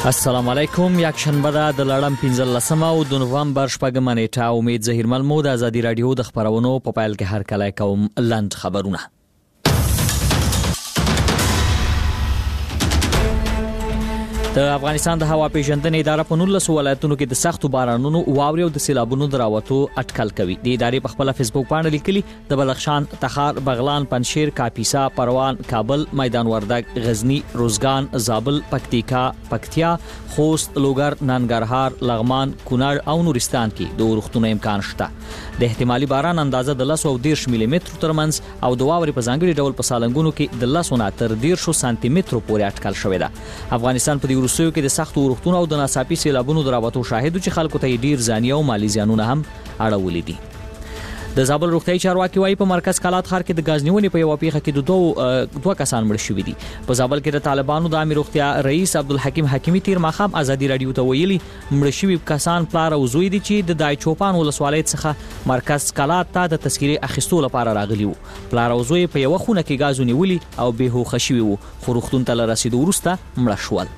السلام علیکم. یک شنبه ده د لړم 15 او د نوامبر 4 نیټه. امید ظهیرمل مو د ازادي رادیو د خبرونو په پایل کې هر کله کوم لاند خبرونه. د افغانستان د هوا پیژندنې اداره په 19 ولایتونو کې د سختو بارانونو، واورې او د سیلابونو دراوتو اټکل کوي. د ادارې په خپل فیسبوک باندې لیکلي د بلخشان، تخار، بغلان، پنشیر، کاپیسا، پروان، کابل، میدان وردګ، غزنی، روزګان، زابل، پکتیا، خوست، لوګر، ننګرهار، لغمان، کونړ او نورستان کې د ورښتونو امکان شته. د احتمالي باران اندازه د 10 او 10 ملي متر ترمنځ او د واورې په ځانګړي ډول په سالنګونو کې د 10 نه تر 10 سانتي مترو پورې اټکل شوی ده. افغانستان په روسیو کې د سختو ورښتونو او د ناڅاپي سیلابونو دراوتو شاهد چې خلکو ته ډیر ځاني او مالی زیانونه هم اړولې دي. د زابل روغتیايي چارواکي وايي په مرکز کلات ښار کې د غاز نیونې په یو پیښه کې د دوه کسان مړ شوي دي. په زابل کې د طالبانو د امیر روغتیا رئیس عبدالحکیم حکیمی تیر ماښام ازادي رادیو ته ویلي مړ شوي کسان پلار او زوی دي چې د دای چوپان ولسوالۍ څخه مرکز کلات ته د تذکیرې اخیستو لپاره راغلي وو. پلار او زوی په یو خونه کې غاز نیولي او به هوښه شوي وو، خو روغتون ته رسیدو وروسته مړه شول.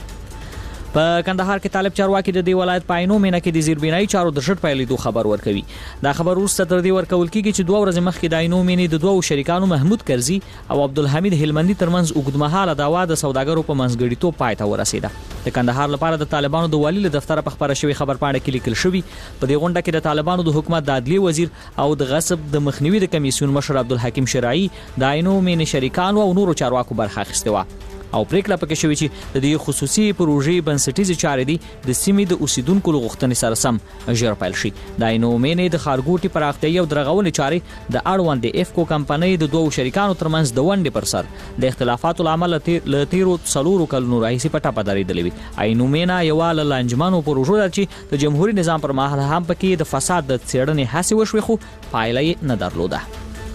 په کندهار کې طالب چارواکي د دې ولایت په عینو مینه کې د زیربنایي چارو د شټ پیلېدو خبر ورکوي. دا خبر وروسته تر دې ورکول کېږي چې 2 ورځې مخکې د عینو مینې د دوو شریکانو محمود کرزي او عبدالحمید هلمندي ترمنځ اوږدمهاله دعوا د سوداګرو په منځګړیتوب پای ته ورسېده. د کندهار لپاره د طالبانو د والي له دفتره په خبره شوی خبرپاڼه کې لیکل شوی په دې غونډه کې د طالبانو د حکومت د عدلیې وزیر او د غصب د مخنیوي د کمیسیون مشر عبدالحکیم شرعي د عینو مینې شریکانو او نورو چارواکو برخه اخیسته و او پریکړه پکې شوې چې د دې خصوصي پروژې بنسټیزې چارې دي د سیمې د اوسیدونکو له غوښتنې سره سم ژر پیل شي. د عینو مینې د ښارګوټي پراختیايي او درغونې چارې د اړوند افکو کمپنۍ د دوو شریکانو ترمنځ د ونډې پر سر د اختلافاتو له امله له تیرو 4 کلونو راهیسې په ټپه درېدلې وي. عینو مینه یوه له لانجمنو پروژو ده چې د جمهوري نظام پر مهال هم پکې د فساد د څېړنې هڅې وشوې خو پایله یې نه درلوده.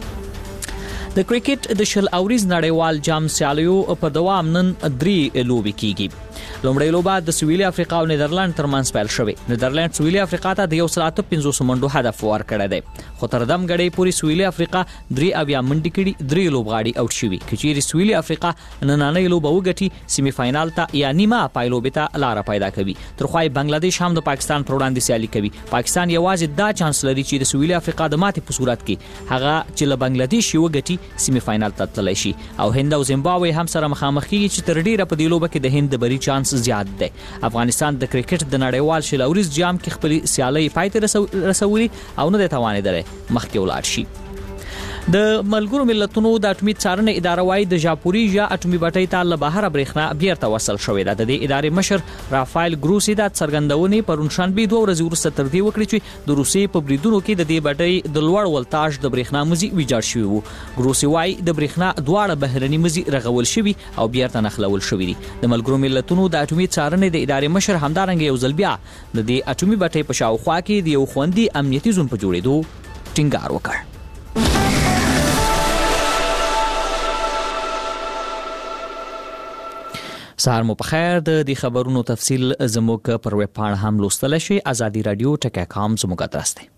د کرکټ د شل اوریز نړیوال جام سیالیو په دوام نن 3 لوبې کیږي. لومړی لوبه د سویلي افریقا او نیدرلند ترمنځ پیل شوې. نیدرلند سویلي افریقا ته د 150 منډو هدف ورکړی دی، خو تر دم غړې پوری سویلي افریقا 3 منډې کړي، 3 لوبغاړي اوټ شوي. کچېری سویلي افریقا نننۍ لوبه وګټي سیمي فاینال ته یا نیمه پایلوبې ته لار پیدا کوي. ترخوای بنگلاديش هم د پاکستان پر وړاندې سیالي کوي. پاکستان یوازې دا چانس لري چې د سویلي افریقا د ماتې په صورت کې هغه چې له بنگلاديش وګټي سیمي فاینال ته تللی شي او هند او زیمبابوې هم سره مخامخ کیږي چې تر ډیره په دې لوبه کې د هند د بری چانس زیات دی. افغانستان د کرکټ د نړیوال شل اوریز جام کې خپل سیالي پای ته رسولي او نه د توانیدل مخکې ولاړ شي. د ملګرو ملتونو د اټومي څارنې اداره وايي د ژاپوریژیا اټومي بټۍ ته له بهره برېښنا بیرته وصل شوې ده. د دې ادارې مشر رافایل ګروسی د څرګندونې پرون شنبه 2 ورځې وروسته تر دې وکړي چې د روسیې په بریدونو کې د دې بټۍ د لوړ ولتاژ د برېښنا مزي ویجاړ شوی وو. ګروسی وايي د برېښنا دواړه بهرني مزي رغول شوي او بیرته نښلول شوي دي. د ملګرو ملتونو د اټومي څارنې د ادارې مشر همدارنګه یو ځل بیا د دې اټومي بټۍ په شاوخوا کې د یو خوندي امنیتي زون په جوړېدو ټینګار وکړ. سهار مو په خیر. د دې خبرونو تفصیل زموږ پر ویب پاڼه هم لوستلی شئ. ازادي رادیو ټک.com زموږ ادرس دی.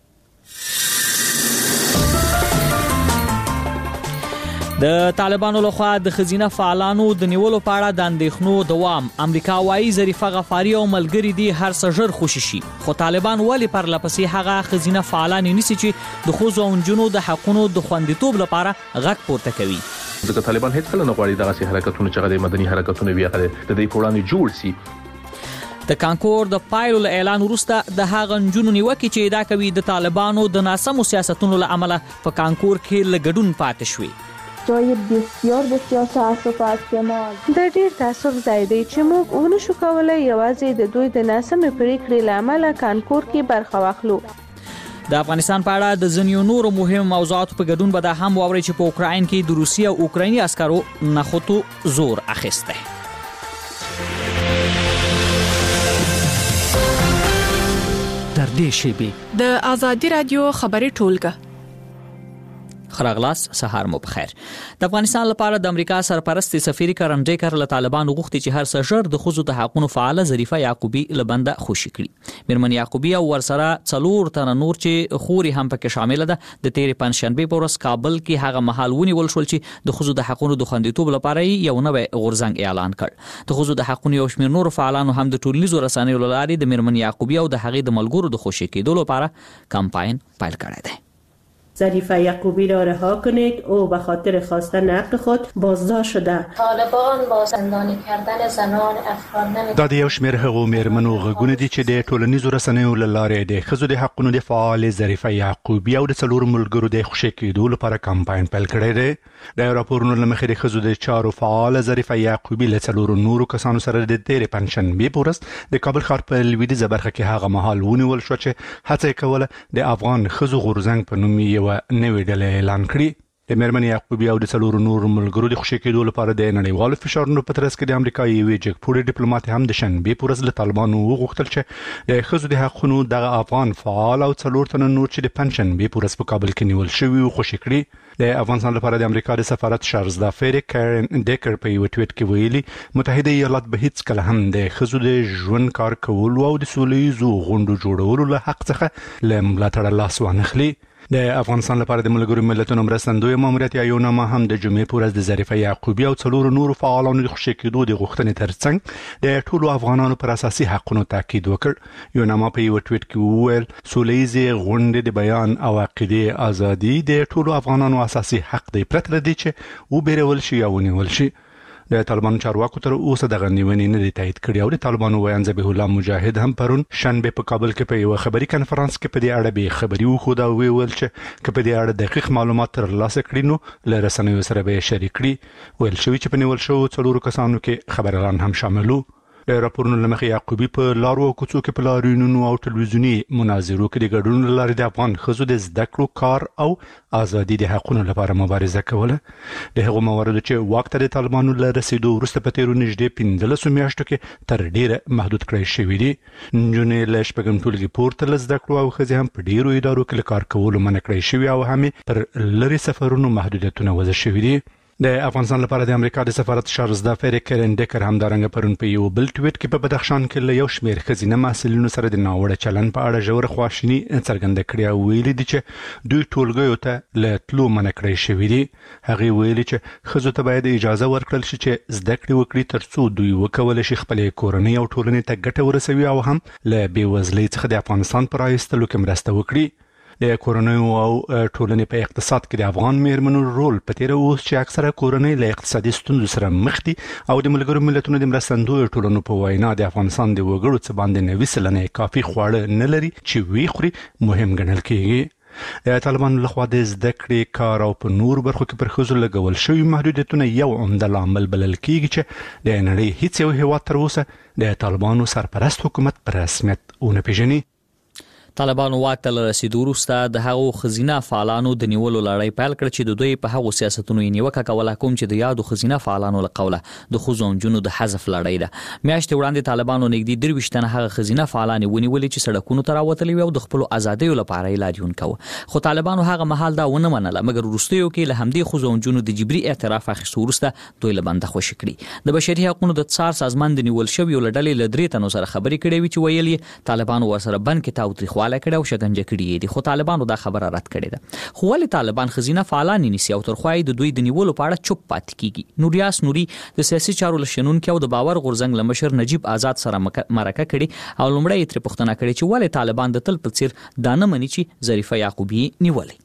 د طالبانو لخوا د خزینه فعالانو د نیولو په اړه د اندېښنو دوام. امریکا وايي ظریفه غفاري او ملګری دي هر څه ژر خوشي شي، خو طالبان ولې پر لپسې هغه خزینه فعالان نیسي چې د ښځو او نجونو د حقونو د خوندیتوب لپاره غږ پورته کوي. ځکه طالبان هیڅ کله نه غواړي دغه حرکتونه چې د مدني حرکتونه بیا د دې وړاندې جوړ سي. د کانکور د پایلو له اعلان وروسته د هغه نجونو نیوکې چې ادعا کوي د طالبانو د ناسمو سیاستونو له امله په کانکور کې له ګډون پاتې شوي. جای بسیار بسیار تاسف است که ما د ډیر تاسف ځای دی چې موږ ونشو کولی یوازې د دوی د ناسمې پریکړې له امله کانکور کې برخه واخلو. د افغانستان په اړه د ځینو نورو مهم موضوعاتو په ګډون به دا هم واورئ چې په اوکراین کې د روسیې او اوکرایني عسکرو نخوتو زور اخیستی. در دې شیبې د ازادي رادیو خبري ټولګه. خراغلاس سهار مو بخیر. د افغانستان لپاره د امریکا سرپرست سفیر کرن ډیکر له طالبانو غوښتي چې هر څه ژر د ښځو د حقوقو فعاله ظریفه یعقوبی لبنده خوشی کړي. میرمن یعقوبی او ورسره 4 تنه نور چې خوري هم پکې شامل ده. د تیرې پنځشنبه په ورځ کابل کې هغه محل ونیول شول چې د ښځو د حقوقو د خوندیتوب لپاره یو نوې غورځنګ اعلان کړ. د ښځو د حقوقو یو شمېر نور فعالانو هم د ټولنیزو رسنیو له لارې د میرمن یعقوبی او د هغې د ملګرو د خوشی کېدو لپاره کمپاین پیل کړی دی. ظریفه یعقوبی را رها کنید. او به خاطر خواستن حق خود بازداشت شده. طالبان با زندانی کردن زنان افغان نمی دا د یو شمېر هغو میرمنو غږونه دي چې د ټولنیزو رسنیو له لارې د ښځو د حقونو د فعال ظریفه یعقوبی او د 4 ملګرو د خوشی کېدو لپاره کمپاین پیل کړی دی. د راپورونو له مخې د ښځو د چارو فعال ظریفه یعقوبی له 4 نورو کسانو سره د تیرې پنځشنبې په ورځ د کابل ښار په لویدیځه برخه کې هغه مهال ونیول شو چې هڅه یې کوله د افغان ښځو غورځنګ په نوم یو نوې ډله اعلان کړي. د میرمن یعقوبی او د 4 نور ملګرو د خوشی کېدو لپاره د نړیوالو فشارونو په ترڅ کې د امریکا یوې جګپوړي ډیپلوماټ هم د شنبې په ورځ له طالبانو وغوښتل چې د ښځو د حقوقو دغه افغان فعال او 4 تنه نور چې د پنځشنبې په ورځ په کابل کې نیول شوي او خوشی کړي. د افغانستان لپاره د امریکا د سفارت شارزدا فیری کرن ډیکر په یو ټویټ کې ویلي متحده ایالات به هیڅ کله هم د ښځو د ژوند کار کولو او د سولهییزو غونډو جوړولو له حق څخه له ملاتړ لاس وانخلي. د افغانستان لپاره د ملګرو ملتونو مرستندوی ماموریت یا یوناما هم د جمعې په ورځ د ظریفه یعقوبی او 4 نورو فعالانو د خوشی کېدو د غوښتنې ترڅنګ د ټولو افغانانو پر اساسي حقونو تاکید وکړ. یوناما په یو ټویټ کې وویل سولهییزې غونډې د بیان او عقیدې ازادي د ټولو افغانانو اساسي حق دی پرته له دې چې وبېرول شي یا ونیول شي. د طالبانو چارواکو تر اوسه دغه نیونې نه دي تایید کړې او د طالبانو ویاند ذبیح الله مجاهد هم پرون شنبه په کابل کې په یو خبري کانفرنس کې په دې اړه به خبري وخوده او ویل چې په دې اړه دقیق معلومات ترلاسه کړي نو له رسنیو سره به شریک کړي. ویل شوی چې په نیول شو 4 کسانو کې خبريالان هم شاملو. د راپورونو له مخې یعقوبی په لارو او کوڅو کې په لاریونونو او ټلویزیوني مناظرو کې د ګډون لارې د افغان ښځو د زده کړو کار او ازادي د حقوقو لپاره مبارزه کوله. د هغو مواردو چې واک ته د طالبانو له رسیدو وروسته په تیرو نږدې 15 میاشتو کې تر ډیره محدود کړی شوی دي. نجونې له شپږم ټولګي پورته له زده کړو او ښځې هم په ډیرو ادارو کې له کار کولو منع کړی شوی او هم پر لري سفرونو محدودیتونه وضع شوي دي. د افغانستان لپاره د امریکا د سفارت شارزدا فیری کرن ډیکر هم دارنګ پرون په یو بل ټویټ کې په بدخشان کې له یو شمېر ښځینه محصلینو سره د ناوړه چلن په اړه ژوره خواشیني څرګنده کړې او ویلي دي چې دوی ټولګیو ته له تلو منع کړی شوي دي. هغې ویلي چې ښځو ته باید اجازه ورکړل شي چې زده کړې وکړي ترڅو دوی وکولی شي خپلې کورنۍ او ټولنې ته ګټه ورسوي او هم له بېوزلۍ څخه د افغانستان په رایستلو کې مرسته وکړي. د کورنیو او ټولنې په اقتصاد کې د افغان میرمنو رول په تیر اوس چې اکثره کورنۍ له اقتصادي ستونزو سره مخ دي او د ملګرو ملتونو د مرستندوی ټولنو په وینا د افغانستان د وګړو څخه باندې 90% کافي خواړه نه لري چې وی خوري مهم ګڼل کېږي. د طالبانو لخوا د زده کړې کار او په نور برخو کې پر ښځو لګول شوي محدودیتونه یو عمده لامل بلل کېږي چې د نړۍ هیڅ یو هیواد تر اوسه د طالبانو سرپرست حکومت په رسمیت ونه پیژني. طالبانو واک ته رسیدو وروسته د هغو ښځینه فعالانو د نیولو لړۍ پیل کړه چې د دوی په هغو سیاستونو یې نیوکه کوله کوم چې د یادو ښځینه فعالانو له قوله د ښځو او نجونو د حذف لړۍ ده. میاشتې وړاندې طالبانو نږدې 23 تنه هغه ښځینه فعالانې ونیولې چې سړکونو ته راوتلې وې او د خپلو ازادیو لپاره یې لاریون کوه. خو طالبانو هغه مهال دا ونه منله مګر وروستیو کې له همدې ښځو او نجونو د جبري اعتراف اخیستو وروسته دوی له بنده خوشي کړي. د بشري حقوقو د څار سازمان د نیول شویو له ډلې له 3 تنو سره خبرې کړې وې چې ویل یې طالبانو ورسره بند کې تاوتریخواله کړې او شکنجه کړي دي. خو طالبانو دا خبره رد کړې ده. خو ولې طالبان ښځینه فعالان نیسي او تر خوای د دوی د نیولو په اړه چوپ پاتې کیږي؟ نوریاس نوري د سیاسي چارو لشنونکو او د باور غورځنګ لمشر نجیب آزاد سره مرکه کړي او لومړی یې تر پوښتنه کړې چې ولې طالبان د تل په څیر دا نه مني چې ظریفه یعقوبی نیولې.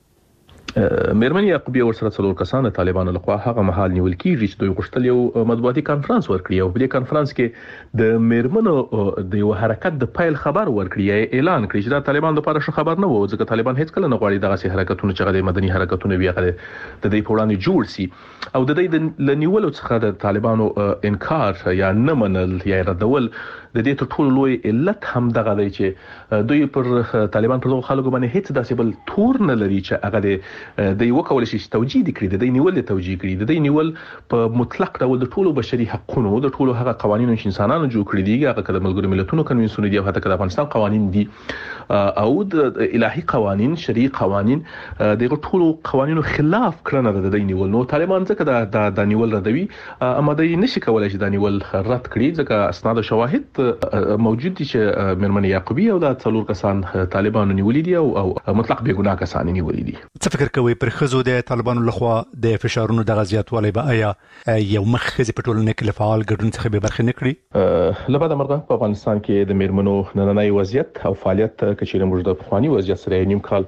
میرمن یعقوبی ورسره 4 کسان طالبانو لخوا هغه محل نیول کیږي چې دوی غوښتل یو مطبوعاتي کانفرنس ورکړي او په دې کانفرنس کې د میرمنو د یو حرکت د پیل خبر ورکړي یا اعلان کړي چې دا طالبان لپاره شو خبر نه وو ځکه طالبان هیڅ کله نه غواړي دغه سي حرکتونه چې د مدني حرکتونه بیا د دې په وړاندې جوړ سي او د دې د نیولو څخه د طالبانو انکار یا نه منل یا ردول د دې ټول لوی علت هم دغه دی چې دوی پر طالبان پر خلکو باندې هیڅ داسې بل تور نه لري چې هغه د یو کول شي توجیه کړي د نیول توجیه کړي د نیول په مطلق ډول د ټولو بشري حقوقو د ټولو هغه قوانینو چې انسانانو جوړ کړی دي هغه د ملګرو ملتونو کنوانسیون دي او حتی د افغانستان قوانین دي او د الهي قوانین شرعي قوانین دغه ټولو قوانینو خلاف کړنه د نیول نو طالبان ځکه د نیول ردوي اماده نشي کولای چې د نیول رد کړي ځکه اسناد او شواهد موجود دي چې مرمن یعقوبی او د څلور کسان طالبانو نیولې دي او مطلق بې ګناه کسان نیولې دي. څه فکر کوي پر خزو د طالبانو لخوا د فشارونو د غزياتوالي به آیا یو مخخزي په ټولنه کې لفعال ګډون څخه به برخه نکړي؟ لبعد مرغه په افغانستان کې د میرمنو نننۍ وضعیت او فعالیت کچېره موږ د پخوانی وضعیت سره نیم کال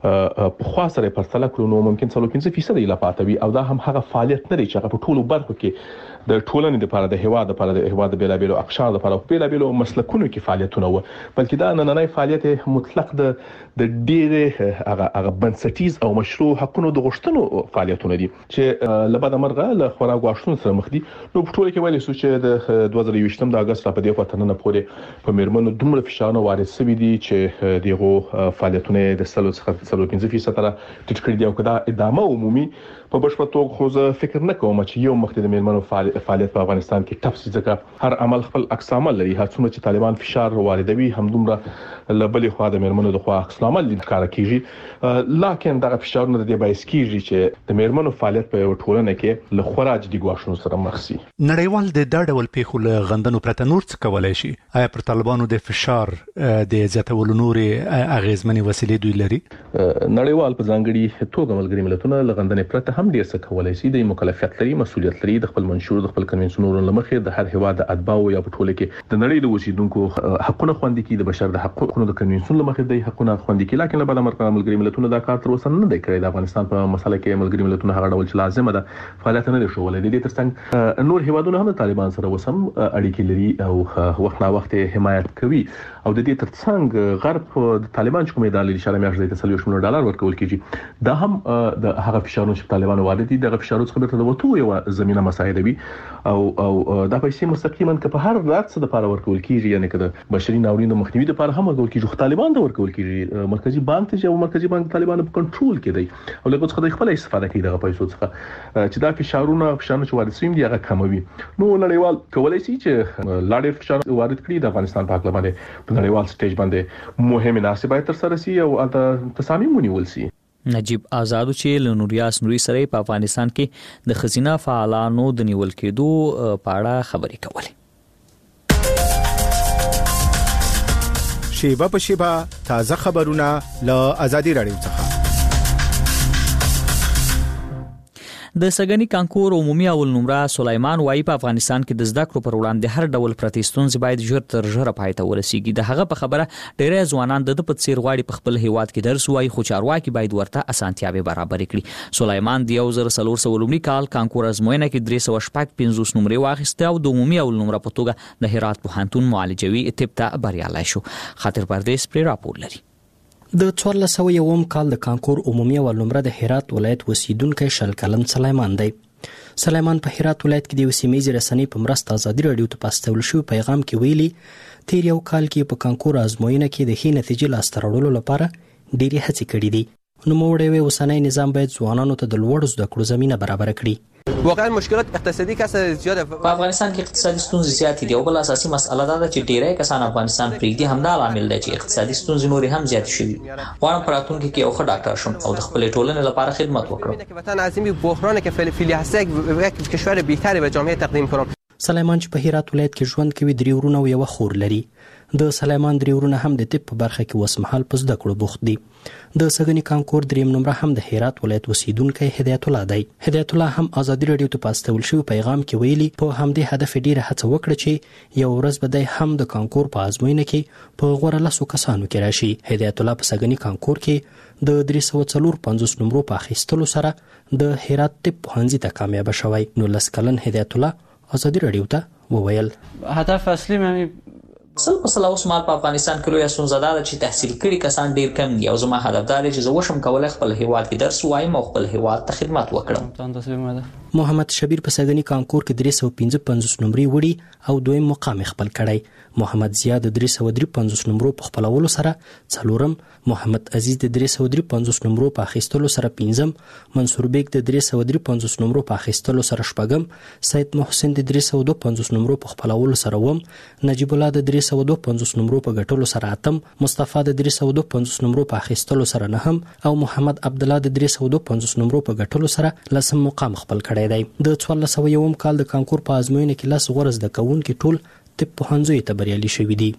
په خوا سره پرتله کړو نو ممکن 35% لا پاتوي او دا هم هغه فعالیت نه لري چې هغه په ټولو برخو کې د ټولنې لپاره د هواد لپاره د هواد بیلابیلو اقشار لپاره بیلابیلو مسلکونو کې فعالیتونه و بلکې دا نننۍ فعالیت مطلق د ډېر هغه بنسټیز او مشروع حقوقو د غوښتنو فعالیتونه دي چې لبعد مرغه له خورا غواړښتونو سره مخ دي نو په ټول کې ویل شو چې د 2020 د اگست په دې خاطر نه پورې په میرمنو دومره فشارونه وارد شوي دي چې دغه فعالیتونه د 35% را ټیټ کړي دي او کدا ادامه عمومي په بشپړ توګه خو زه فکر نه کوم چې یو مخ د میرمنو فعالیت په افغانستان کې تفصیل ځکه هر عمل خپل عکس عمل لري هر څومره چې طالبان فشار واردوي هم دومره لبلې خوا د میرمنو د خوا عکس عمل لکاره کیږي لکه دغه فشارونه د دې باعث کیږي چې د میرمنو فعالیت په ټولنه کې له خراج دي غواښونو سره مخ شي. نړیوال د دا ډول پیښو له غندنو پرته نور څه کولای شي؟ آیا پر طالبانو د فشار د زیاتولو نورې اغیزمنې وسیلې دوی لري؟ نړیوال په ځانګړي توګه ملګري ملتونه له غندنې پرته هم ډیر څه کولای شي د مکلفیت لري مسؤلیت لري د خپل منشور د خپل کنوانسیونونو لمخې د هر هیواد د اتباعو یا په ټوله کې د نړۍ د اوسیدونکو حقوقو خوندي کی د بشر د حقوقو د کنوانسیون لمخې د حقوقو خوندي کی لکه په امریکا ملګري ملتونه دا کار تر اوسه نه دی کړی د افغانستان په مسله کې ملګري ملتونه هغه ډول چې لازمه ده فعالیت نه شولې د دې ترڅنګ نور هیوادونه هم د طالبان سره وسم اړیکې لري او وخت نا وخت حمایت کوي او د دې ترڅنګ غرب د طالبان کومې د اشاره میاشتې د $30 مليون ورکول کیږي دا هم د هغه فشارونو چې طالبان وارد دي د فشارونو څخه به وته یو زمينه مساعده وي او دا پیسې مستقیما که په هر رات څه د لپاره ورکول کیږي یعنی که د بشري ناورینو مخنیوي لپاره هم ورکول کیږي طالبان ته ورکول کیږي مرکزی بانک ته او مرکزی بانک طالبانو په کنټرول کې دی او لکه څنګه خپل استفاده کوي دغه پیسو څخه چې دا فشارونه چې وارد شوي دي هغه کموي نو نړیوال کولای شي چې لاړې فشار وارد کړي د افغانستان په اړه باندې په نړیوال سټیج باندې مهمه مناسبه تر سره شي او تصامیم ونیول شي. نجیب آزادو چې لنوریاس نوري سره په افغانستان کې د خزینه فعالانو د نیول کېدو په اړه خبرې کولې. شیبه په شیبه تازه خبرونه له آزادي رادیو څخه. د سګنی کانکور عمومي اول نمره سلیمان وایي په افغانستان کې د زده کړو پر وړاندې هر ډول پرتستون باید ژر تر ژره پای ته ورسیږي د هغه په خبره ډېر ځوانان د پڅیر غواړي په خپل هیواد کې درس وایي خو چارواکي باید ورته اسانتیاوي برابر کړي. سلیمان د 1400 کال کانکور ازموینه کې 350 نمرې واخیسته او د عمومي اول نمره په توګه د هرات پوهنتون معالجوي طب ته بریالی شو. خاطر پردیس پر راپور لري. د 1401 کال د کانکور عمومي اول نمره د هرات ولایت اوسیدونکی شل کلن سلیمان دی. سلیمان په هرات ولایت کې د یو سیمه‌یزې رسنۍ په مرسته آزادي رادیو ته پاستول شوی پیغام کې ویلي تیر یو کال کې په کانکور ازموینه کې د ښې نتیجې لاسته راوړلو لپاره ډېرې هڅې کړې دي. نوموړی وایي اوسنی نظام باید ځوانانو ته د لوړو زده کړو زمینه برابر کړي. واقعا مشکلات اقتصادي زیاده په افغانستان کې اقتصادي ستونزې زیاتې دي او بل اساسي مسله دا ده چې ډیری کسان افغانستان پرېږدي همدا عامل دی چې اقتصادي ستونزې نورې هم زیاتې شوي. غواړم په راتلونکي کې یو ښه ډاکټر شم او د خپلې ټولنې لپاره خدمت وکړم. وطن عظیم بحرانی که فعلی هست یک کشور بهتری به جامعه تقدیم کنم. سلیمان چې په هرات ولایت کې ژوند کوي 3 ورونه او یو خور لري. د سلیمان 3 ورونه هم د طب په برخه کې وسمحال په زده کړو بوخت دي. د سګنی کانکور 3 نمره هم د هرات ولایت اوسیدونکی هدایت الله دی. هدایت الله هم آزادي رادیو ته پاستول شوی پیغام کې ویلي په همدې هدف ډیره هڅه وکړه چې یو ورځ به د هم د کانکور په ازموینه کې په غوړه لاسو کسانو کې راشي. هدایت الله په سګنی کانکور کې د 354 نمرو په اخیستلو سره د هرات طب پوهنځي ته کامیاب شوی. نو لس کلن هدایت الله آزادي رادیو ته وویل هدف اصلي مې سل په سل اوس مال په افغانستان کې لوی ستونزه ده چې تحصیل کړي کسان ډیر کم دي او زما هدف دا دی چې زه وشم کولای خپل هیواد کې درس وایم او خپل هیواد ته خدمت وکړم. محمد شبیر په سګنی کانکور کې 355 نمرې وړي او دویم مقام خپل کړی. محمد زیاد 353 نمرو په خپلولو سره څلورم، محمد عزیز د 353 نمرو په اخیستلو سره پنځم، منصور بیگ د 353 نمرو په اخیستلو سره شپږم، سید محسن د 352 نمرو په خپلولو سره وم، نجیب الله د 352 نمرو په ګټلو سره اتم، مصطفی د 352 نمرو په اخیستلو سره نهم او محمد عبد الله د 352 نمرو په ګټلو سره لسم مقام خپل کړی دی. د 1401 کال د کانکور په ازموینه کې لس غوړ زده کوونکي ټول طب پوهنځیو ته بریالي شوي دي.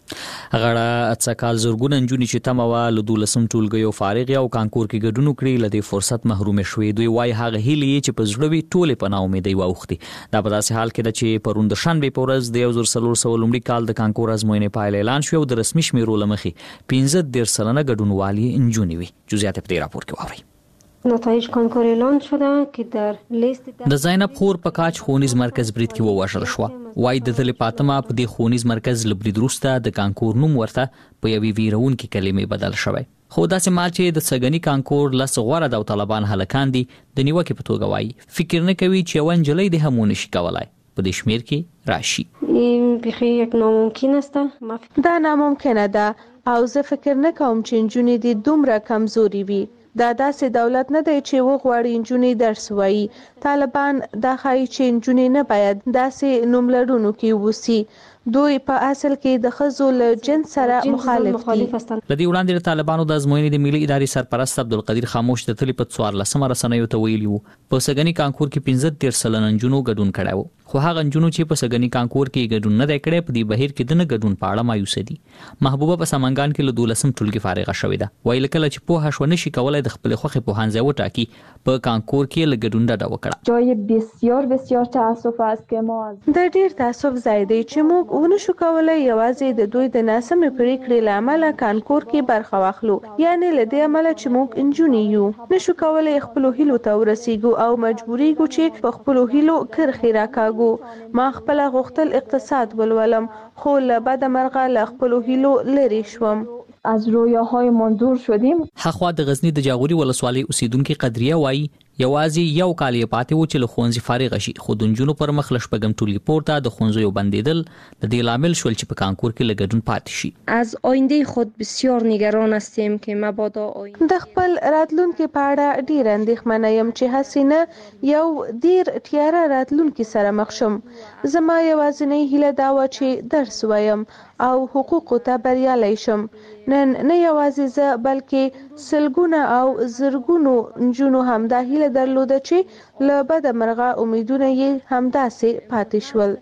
غړه څکال زورګون انجونی چې تموا له 12 ټولګیو فارغ او کانکور کې ګډون کړي لدی فرصت محروم شوي. دوی وايي هغه هیلې چې په زړه وي ټوله په نا امیدي واوختي. دا په داسې حال کې ده چې پروند شنبه پورز د 1400 لومړي کال د کانکور ازموینې پایله اعلان شو او د رسمي شمیرو لمخې 15 سلنه ګډونوالي انجونی وي. جزئیات په راپور کې واوري. نتایج کنکور اعلان شده که در لیست د زینب خور په کاج خونیز مرکز برید کې ووژل شو. وای د تل فاطمه په دې خونیز مرکز لبرید وروسته د کانکور نوم ورته په یوې ویرونکې کلمې بدل شوی. خو داسې مال چې د سګنی کانکور لس غوړه د طالبان هلکان دي د نیوکې په توګه وای فکر نه کوي چې ونجلې د همون شي کولای په دې شمیر کې راشي. بخیر یک ناممکن است. دا ناممکنه ده او زه فکر نه کوم چې انجونې دي دومره کمزوري وي. دا داسې دولت نه دی چې وغواړي انجونې درس وایي. طالبان دا ښایي چې انجونې نه باید داسې نوم لرونکو کې ووسي. دوی په اصل کې د ښځو له جنس سره مخالف دي. لدی وړاندې د طالبانو د ازموینې د ملي ادارې سرپرست عبدالقدیر خاموش د تلی په 14 رسنیو ته ویلي وو په سګنی کانکور کې 15 سلنه انجونو ګډون کړی وو. خو هغه انجونو چې په سګنی کانکور کې ګډون نه کړي په دې بهیر کې د نه ګډون په اړه مایوس دي. محبوبه په سمنګان کې له 12 ټولګي فارغه شوې ده. ویل کله چې په هښونه شي کولای د خپل خوخه په هانځه وټاکي په کانکور کې له ګډون ډډه وکړه. جای بسیار تاسف است که ما د ډیر تاسف ځای دی چې موږ ونشو کولای یوازې د دوی د ناسمې پریکړې لامل کانکور کې برخه واخلو. یعنی له دې عمله چې موږ انجونې یو نشو کولای خپل هیلو ته ورسیږو او مجبوریږو چې په خپل هیلو کرخي راکاږو. ما خپل غوښتل اقتصاد ولولم خو له بد مرغه له خپل هیلو لري شوم. از رویاهایمان دور شدیم. حخوا د غزنی د جاغوري ولسوالۍ اوسیدونکو قدریه وایي یوازې یو کال یې پاتې و چې له ښوونځي فارغ شي خو د نجونو پر مخ له شپږم ټولګي پورته د ښوونځیو بندېدل د دې لامل شول چې په کانکور کې له ګډون پاتې شي. از آینده خود بسیار نگران هستیم که مبادا آینده د خپل راتلونکي په اړه ډیر اندېښمنه یم چې حسینه یو ډیر تیاره راتلونکي سره مخ شم. زما یوازینۍ هیله دا و چې درس وایم او حقوقو ته بریالی شم. نن نه یوازې زه بلکې سلګونه او زرګونو نجونو هم دا هیله درلوده چې له بد مرغه امیدونه یې همداسې پاتې شول.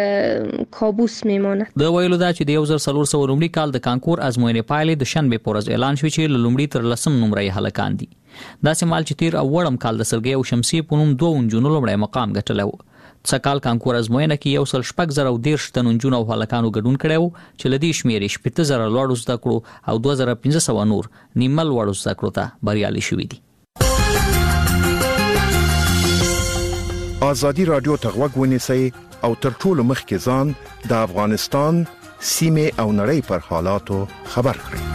کابوس میماند. د ویلو دا چې د 1400 لومړي کال د کانکور ازموینې پایلې د شنبه پورز اعلان شوې چې لومړي تر لسم نمرې هلکان دي. داسې مال چې تیر او وړم کال د سرګي او شمسي په نوم دوه نجونو لومړی مقام ګټلی وو. څکال کانکور ازموینه کې 1.6 تن نجونو او هلکانو ګډون کړي وو چې لدی شمیرې 7000 لوړ زده کړو او 2500 نور نیمل وړ زده کړو ته بریالي شوي دي. آزادی رادیو ته غوږ ونیسئ او تر ټولو مخکې ځان د افغانستان سیمه او نړۍ پر حالاتو خبر کړئ.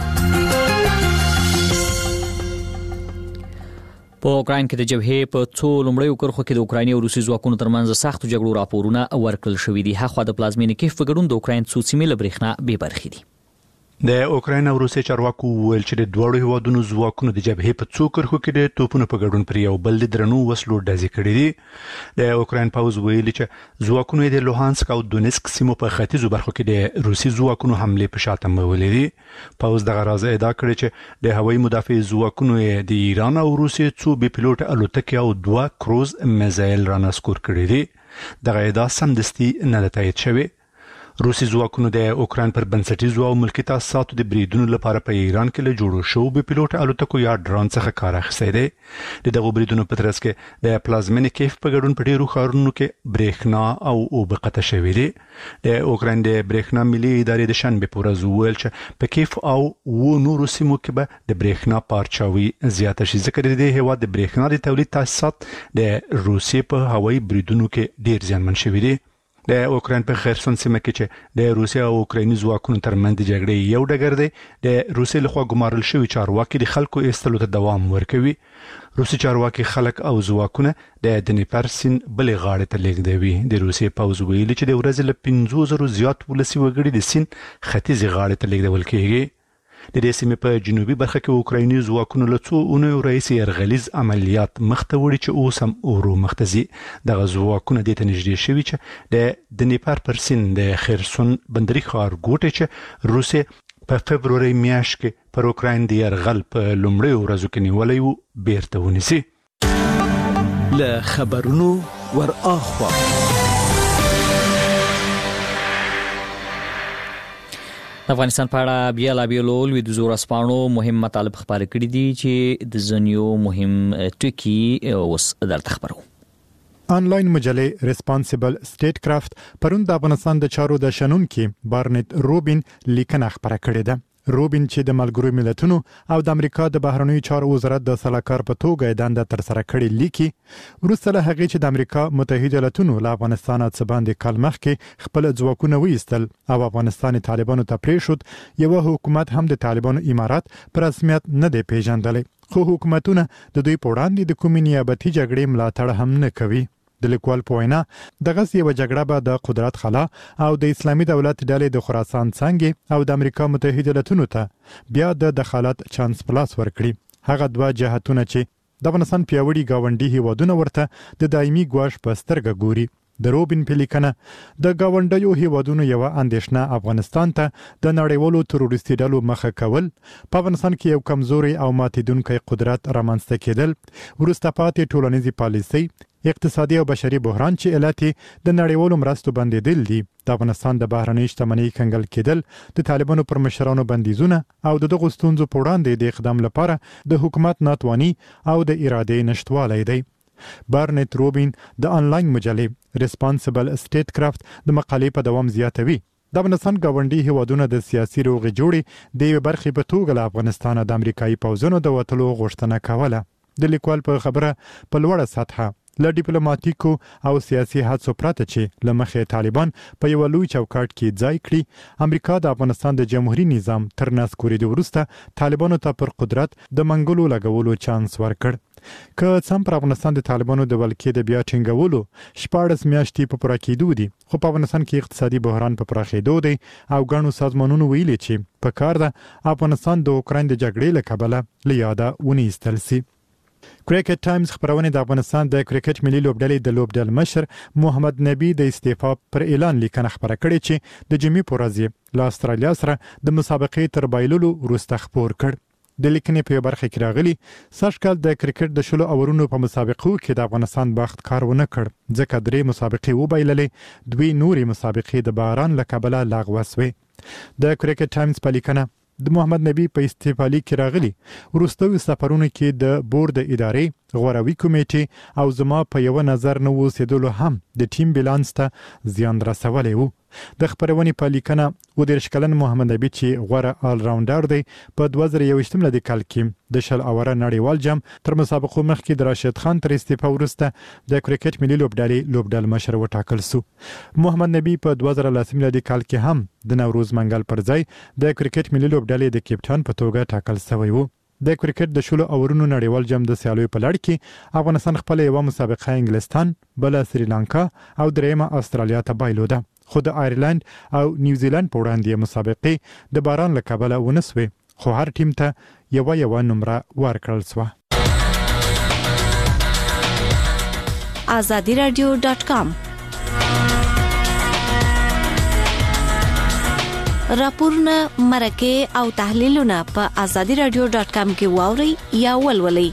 په اوکراین کې د جبهې په څو لومړیو کرخو کې د اوکرایني او روسي ځواکونو ترمنځ سختو جګړو راپورونه ورکړل شوي دي. هغه د پلازمینې کیف په ګډون د اوکراین څو سیمې له برېښنا بې برخې دي. د اوکراین او روسي چارواکو ویل چې د دوړو هیوادونو ځواکونو د جبهې په څو کرخو کې د توپونو په ګډون پر یو بل درنو وسلو ډزې کړې دي. د اوکراین پوز ویلي چې ځواکونو د لوهانسک او دونیسک سیمو په ختیځو برخو کې د روسي ځواکونو حمله په شاته مولې دي. پوز د غراض ادعا کړې چې د هوایي مدافع ځواکونو د ایران او روسي څو بي پيلوټ الوتکې او 2 کروز میزایل رانسکور کړې دي. دغه ادعا سمدستي نه تایید شوې. روسي ځواکونو د اوکراین پر بنسټیزو او ملکي تاسیساتو د بریدونو لپاره په ایران کې له جوړو شو بي پيلوټ الوتکو یا ډرون څخه کار اخیستی دی. د دغو بریدونو په ترڅ کې د پلازمینې کیف په ګډون په ډیرو ښارونو کې برېښنا او اوبه قطع شوې دي. د اوکراین د برېښنا ملي ادارې د شنبه په ورځ وویل چې په کیف او نورو سیمو کې به د برېښنا پارچاوي زیاته شي ځکه د دې هیواد د برېښنا د تولید تاسیسات د روسي په هوایي بریدونو کې ډیر زیانمن شوي دي. د اوکراین په خرسون سیمه کې چې د روسیا او اوکرایني ځواکونو ترمنځ د جګړې یو ډګر دی د روسي لخوا ګمارل شوی چارواکي د خلکو ایستلو ته دوام ورکوي. روسي چارواکي خلک او ځواکونه د دنیپر سیند بلې غاړې ته لیږدوي. د روسي پوځ ویلي چې د ورځې له 50,000 زیات ولسي وګړي د سیند ختیځې غاړې ته لیږدول کېږي. د دې سیمې په جنوبي برخه کې اوکرایني ځواکونو له څو اونیو راهیسې یرغلیز عملیات مخته وړي چې اوس هم ورو مخته ځي. دغه ځواکونه دې ته نږدې شوي چې د دنیپر پر سیند د خرسون بندري ښار ګوټی چې روسیې په فبروري میاشت کې پر اوکراین د یرغل په لومړیو ورځو کې نیولی و بیرته ونیسي. له خبرونو ور اخوا افغانستان په اړه بیا لا بیلو د زور اسپانو مهم مطالب خبرې کړې دي چې د زنیو مهم ټکی اوس درته خبرو. آنلاین مجله ریسپانسیبل سټیټ کرافت پرون د افغانستان د چارو د شنونکي بارنټ روبین لیکنه خبره کړې ده. روبین چې د ملګرو ملتونو او د امریکا د بهرنیو چارو وزارت د سلاکار په توګه دنده تر سره کړې لیکي وروسته له هغې چې د امریکا متحده ایالاتونو له افغانستان څخه باندې کال مخکې خپل ځواکونه وایستل او افغانستان طالبانو ته پریښود یو حکومت هم د طالبانو امارات پر رسمیت نه دی پیژندلی خو حکومتونه د دوی په وړاندې د کومې نیابتي جګړې ملاتړ هم نه کوي. د لیکوال په وینا دغه یو جګړه به د قدرت خلا او د اسلامي دولت ډلې د خراسان څنګه او د امریکا متحده ایالاتونو ته بیا د دخالت چانس پلاس ورکړي. هغه دوه جهتونه چې د افغانستان پیاوړي گاونډي هیوادونه ورته د دایمي ګواښ په سترګه ګوري. د روبین په لیکنه د گاونډیو هیوادونو یو اندېښنه افغانستان ته د نړیوالو تروریستي ډلو مخه کول، په افغانستان کې یو کمزوري او ماتیدونکی قدرت رامنځته کېدل، وروسته پاتې ټولنیزې پالیسۍ، اقتصادي او بشري بحران چې علت د نړیوالو مرستو بندیدل دي، د افغانستان د بهرنۍ شتمنۍ کنګل کېدل، د طالبانو پر مشرانو بندیزونه او د دغو ستونزو په وړاندې د اقدام لپاره د حکومت ناتواني او د ارادې نشټوالی دی. بارنټ روبین د آنلاین مجلې ریسپانسیبل سټیټ کرافت د مقالې په دوام زیاتوي د افغانستان گاونډي هیوادونو د سیاسي روغې جوړې د یوې برخې په توګه له افغانستانه د امریکایي پوځونو د وتلو غوښتنه کوله. د لیکوال په خبره په لوړه سطحه له ډیپلوماټیکو او سیاسي هڅو پرته چې له مخې طالبان په یو لوی چوکاټ کې ځای کړي، امریکا د افغانستان د جمهوریت نظام تر نسکورېدو وروسته طالبانو ته پر قدرت د منګولو لګولو چانس ورکړ. که څم پر افغانستان د طالبانو د ولکې د بیا ټینګولو 14 میاشتې په پوره کېدو دي، خو په افغانستان کې اقتصادي بحران په پراخېدو دی او ګڼو سازمانونو ویلي چې په کار ده افغانستان د اوکراین د جګړې له کبله له یاده ونیستل سي. کرکټ ټایمز خبرونه د افغانستان د کرکټ ملي لوبډلې د لوبډل مشر محمد نبی د استعفا پر اعلان لیکنه خبره کړې چې د جمعې په ورځ له استرالیا سره د مسابقې تر بایللو وروسته خبر کړ. د لیکنې په برخه کې راغلي سږکال د کرکټ د شلو اورونو په مسابقو کې د افغانستان بخت کار ونه کړ، ځکه 3 مسابقې وبایللې، 2 نورې مسابقې د باران له کبله لغوه شوې. د کرکټ ټایمز په لیکنه د محمد نبی په استعفا لیک کې راغلي وروستیو سفرونو کې د بورډ ادارې، غوروي کمیټې او زما په یو نظر نه اوسېدلو هم د ټیم بیلانس ته زیان رسولی و. د خبرونې په لیکنه 29 کلن محمد نبی چې غوره آل راونډر دی په 2021 ملادي کال کې د شل اوره نړیوال جام تر مسابقو مخکې د راشد خان تر استعفا وروسته د کرکټ ملي لوبډلې لوبډل مشر وټاکل سو. محمد نبی په 2010 ملادي کال کې هم د نوروز منګل پر ځای د کرکټ ملي لوبډلې د کپټان په توګه ټاکل شوی و. د کرکټ د شلو اورونو نړیوال جام د سیالیو په لړ کې افغانستان خپل یو مسابقه انګلستان، بل سریلانکا او دریمه استرالیا ته بایلوده، خو د آیرلند او نیوزیلند په وړاندې مسابقې د باران له کبله ونسوي، خو هر ټیم ته یو نمره ورکړل شوه. azadiradio.com راپورونه، مرکې او تحلیلونه په azadiradio.com کې واورئ یا ولولئ.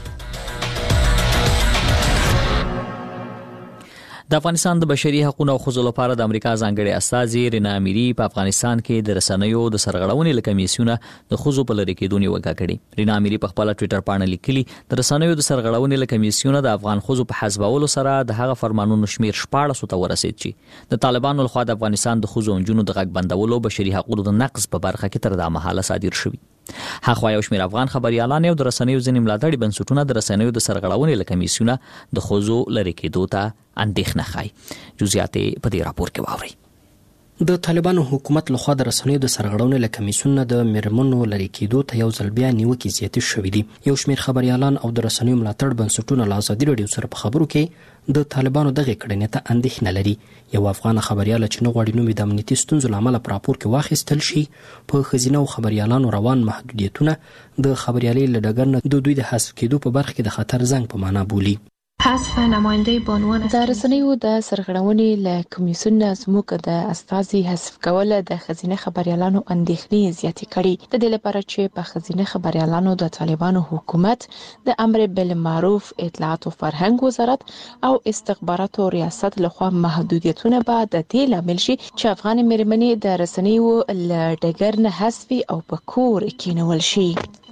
د افغانستان د بشري حقوقو او ښځو لپاره د امریکا ځانګړي استازي رینا اميري په افغانستان کې د رسنیو د سرغړونې له کمیسیونه د ښځو په لری کېدو نیوکه کړې. رینا اميري په خپل ټوئیټر باندې لیکلي د رسنیو د سرغړونې له کمیسیونه د افغان ښځو په حسابولو سره د هغه فرمانونو شمیر 14 ته ورسید چې د طالبانو لخوا د افغانستان د ښځو او نجونو د غږ بندولو بشري حقوقو د نقض په برخه کې تر دا مهاله صادر شوی. هغه یو شمېر افغان خبريالان او د رسنیو ځینې ملاتړي بنسټونه د رسنیو د سرغړونې له کمیسیونه د خوځو لری کېدو ته اندېښنه ښيي. جزئیات په دې راپور کې واورئ. د طالبانو حکومت لخوا د رسنیو د سرغړونې له کمیسیون د میرمنو لری کېدو ته یو ځل بیا نیوکې زیاتې شوې دي. یو شمېر خبريالان او د رسنیو ملاتړ بنسټونه له ازادي راډیو سره په خبرو کې د طالبانو دغه کړنې ته اندېښنه لري. یو افغان خبريال چې نه غواړي نوم د امنیتي ستونزو لامل په راپور کې واخیستل شي په خزینه او خبريالانو روان محدودیتونه د خبريالۍ له ډګر نه د دوی د حذف کېدو په برخه کې د خطر زنګ په معنا بولي. حذف نماینده بانوان د رسنیو د سرغړونې له کمیسیون زموږ د استازي حذف کول د خزینه خبريالانو اندېښنې زیاتې کړي. د دې لپاره چې په خزینه خبريالانو د طالبانو حکومت د امر بالمعروف اطلاعات او فرهنګ وزارت او استخباراتو ریاست لخوا محدودیتونه به د دې لامل شي چې افغان میرمنې د رسنیو له ډګر نه حذف او په کور کېنول شي.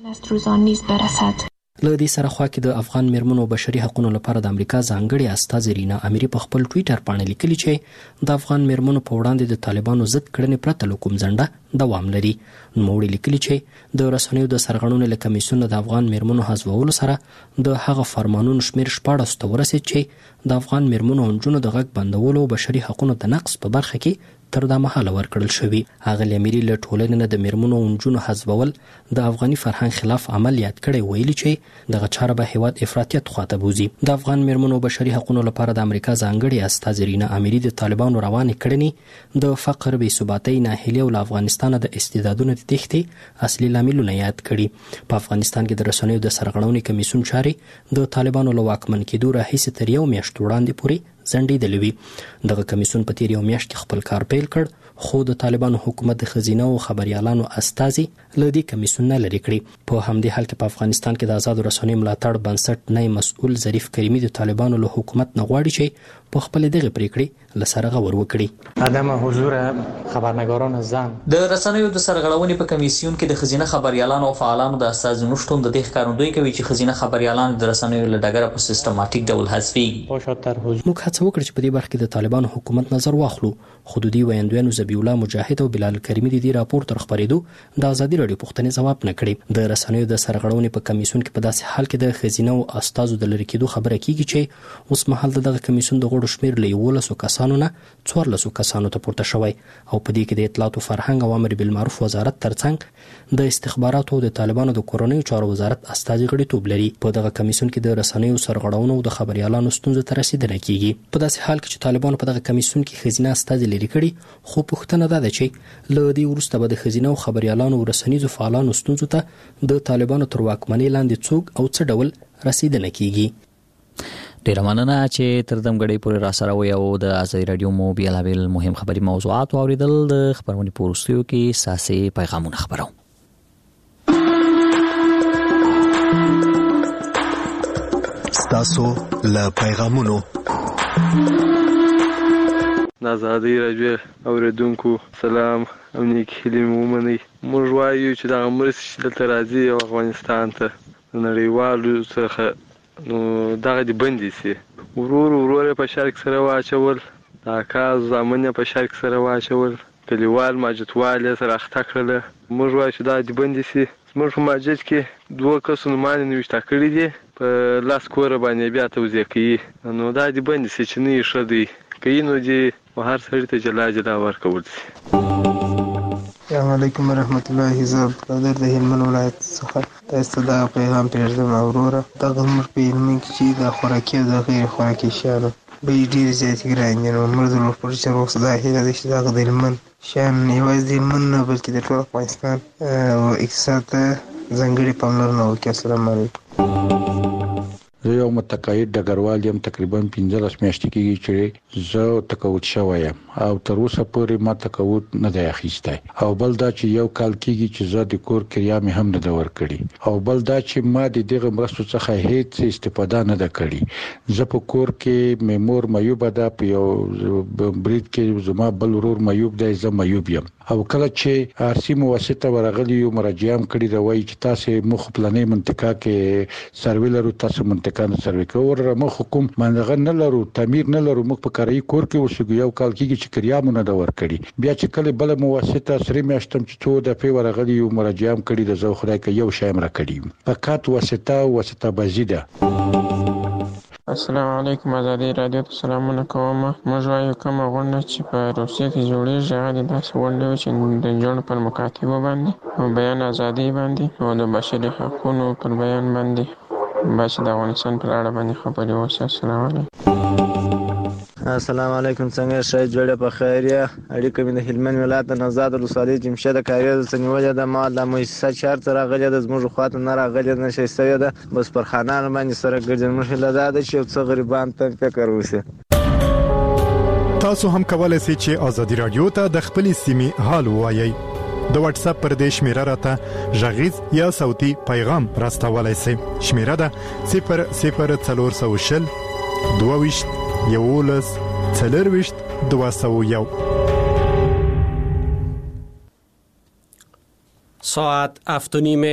له دې سره خوا کې د افغان میرمنو بشري حقوقو لپاره د امریکا ځانګړي استاذ رینا اميري په خپل ټوئیټر باندې لیکلي چې د افغان میرمنو په وړاندې د طالبانو ضد کړنې پرته له کوم ځنډه دوام لري. نوموړي لیکلي چې د رسنیو د سرغړونې له کمیسیون د افغان میرمنو حذفولو سره د هغه فرمانونو شمیر 14 ته ورسید چې د افغان میرمنو او نجونو د غږ بندولو او بشري حقوقو د نقض په برخه کې تر دا مهاله ورکړل شوی. هغه اميري له ټولنې نه د میرمنو او نجونو حذفول د افغاني فرهنګ خلاف عمل یاد کړي، ویلي چې دغه چاره به هیواد افراطیت خواته بوزي. د افغان میرمنو بشري حقوقو لپاره د امریکا ځانګړي استاذ رینا اميري د طالبانو روانې کړنې د فقر، بې ثباتۍ، ناهیلي او له افغانستان د استعدادونو د تښتې اصلي لاملونه یاد کړي. په افغانستان کې د رسنیو د سرغړونې کمیسیون چارې د طالبانو له واکمن کېدو راهیسې تر یو میاشت وړاندې پورې ځنډېدلې وي. دغه کمیسیون په تیر یو میاشت کې خپل کار پیل کړ، خو د طالبانو حکومت د خزینه او خبريالانو استازي له دې کمیسیون نه لري کړی. په همدې حال کې په افغانستان کې د آزاد رسنیو ملاتړ بنسټ نه مسؤل ظریف کریمي د طالبانو له حکومت نه غواړي چې په خپل دغه پریکړې لسره غور وکړي. عدم حضور خبرنگاران زن د رسنیو د سرغړونې په کمیسیون کې د خزینه خبريالانو او فعالانو د استازي نشټون د دې ښکارندوی کوي چې خزینه خبريالان د رسنیو له ډګره په سیستماتیک ډول حذفيږي. موږ هڅه وکړه چې په دې برخه کې د طالبانو حکومت نظر واخلو. حدودي ویاندویانو ذبیح الله مجاهد او بلال کریمي د دې راپور تر خبرېدو د ازادي راډیو پوښتنې ځواب نه کړي. د رسنیو د سرغړونې په کمیسیون کې په داسې حال کې د خزینه او استازو د لری کېدو خبره کیږي چې اوس مهال دغه کمیسیون د غړو شمیر له 11 کسانو نه 14 کسانو ته پورته شوی او په دې کې د اطلاعات او فرهنګ او امر بالمعروف وزارت ترڅنګ د استخباراتو او د طالبانو د کورنیو چارو وزارت استازي غړیتوب لري. په دغه کمیسیون کې د رسنیو سرغړونو او د خبريالانو ستونزو ته رسیدنه کیږي. په داسې حال کې چې طالبانو په دغه کمیسیون کې خزینه استازي لري کړي، خو پوښتنه ده چې له دې وروسته به د خزینه او خبريالانو او رسنیزو فعالانو ستونزو ته د طالبانو تر واکمنۍ لاندې څوک او څه ډول رسیدنه کیږي. ډیر مننه چې تر دمګړې پورې را سره وي او د ازادي رادیو مو بیلابل مهم خبري موضوعات اوریدل. د خبرونې پورستیو کې ساسي پیغامونه خبرو. ستاسو له پیغامونو د ازادي رادیو اوریدونکو سلام او نیک هیلې مو ومنئ. موږ وایو چې دغه مرستې چې دلته راځي او افغانستان ته د نړیوالو څخه نو دغه دې بندې سي. ورور په شرک سره واچول، د اکا زامن په شرک سره واچول، کلیوال ماجتوال سره اخته کړله. موږ وایو چې دا دې بندې سي. موږ په ماجت کې 2 کسو نومانې نوشته کړي دي، په لاس کوره باندې بیا توزیع کوي. نو دا دې بندې سي چې نه یې ښه دی، کوي نو دې هر سړي ته جلا جلا ورکول سي. السلام علیکم ورحمت الله. زه برادر د هلمند ولایت څخه تاسو ته دا پیغام پرېږدم. وروره دغه زموږ په هلمند کې چې د خوراکي او د غیر خوراکي شیانو بیې ډېرې زیاتې ګرانې دي. نو موږ د لوړپوړي چارواکو دا هیله ده چې دغه د هلمند شیان یوازې د هلمند نه بلکې د ټول افغانستان او اقتصاد ته ځانګړې پاملرنه وکړي. السلام علیکم. زه یو متقاعد ډګروال یم، تقریبا 15 میاشتې کېږي چې زه تقاعد شوی یم او تر اوسه پورې ما تقاعد نه دی اخیستی. او بل دا چې یو کال کېږي چې زه د کور کریا مې هم نه ده ورکړې. او بل دا چې ما د دغه مرستو څخه هیڅ استفاده نه ده کړې. زه په کور کې مې مور معیوبه ده، په یو برید کې زما بل ورور معیوب دی، زه معیوب یم. او کله چې آرسي مواسطه ورغلی یو مراجعه هم کړې ده، وایي چې تاسو مخ پلانې منطقه کې سروې لرو، تاسو منطقه مالکانو سروې کوي مخ حکوم منغه نه لرو تعمیر نه لرو موږ په کاري کور کې اوسېږو یو کال کېږي چې کریامونه د ور کړی بیا چې کله بل مواسطه سری میاشتم چې څو د پی ورغلی یو مراجعه کړی د زو خدای کې یو شایم را کړی فقط واسطه بزیده. السلام علیکم ازادي رادیو ته سلامونه کوم. موږ وایو کومه غونډه چې په روسیه کې جوړیږي هغه داسې غونډه وي چې د جوړ پر مکاتبو باندې او بیان ازادي باندې او د بشري حقوقو پر بیان باندې باید د افغانستان پر اړه باندې خبرې وشي. السلام علیکم. السلام علیکم. څنګه شای جوړه په خیر یا اړیکه مې د هلمند ولایت نزاد ولسوالۍ جمشید کاریه د سنیولې د مال د مؤسسه چارت راغلي د زموږ خواته نه راغلي نشي سوي ده بس پر خانان باندې سره ګرځن مشله ده چې څو غریبان ته فکر وسی. تاسو هم کولای شئ چې ازادي رادیو ته د خپل سیمې حال وایي. د واتس اپ پر دې شمیره راته ژغیز یا صوتي پیغام راستولای شئ. شمیره ده 00400 22 یولس 4 201. ساعت 7:30